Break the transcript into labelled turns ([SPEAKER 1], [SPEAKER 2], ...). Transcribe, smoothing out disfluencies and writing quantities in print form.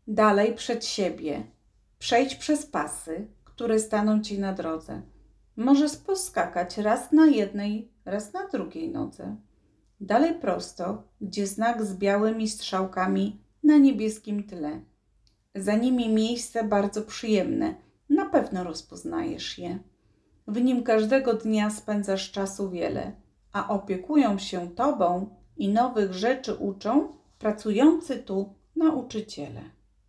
[SPEAKER 1] Dalej przed siebie. Przejdź przez pasy, które staną ci na drodze. Możesz poskakać raz na jednej, raz na drugiej nodze. Dalej prosto, gdzie znak z białymi strzałkami na niebieskim tle. Za nimi miejsce bardzo przyjemne, na pewno rozpoznajesz je. W nim każdego dnia spędzasz czasu wiele, a opiekują się tobą i nowych rzeczy uczą pracujący tu nauczyciele.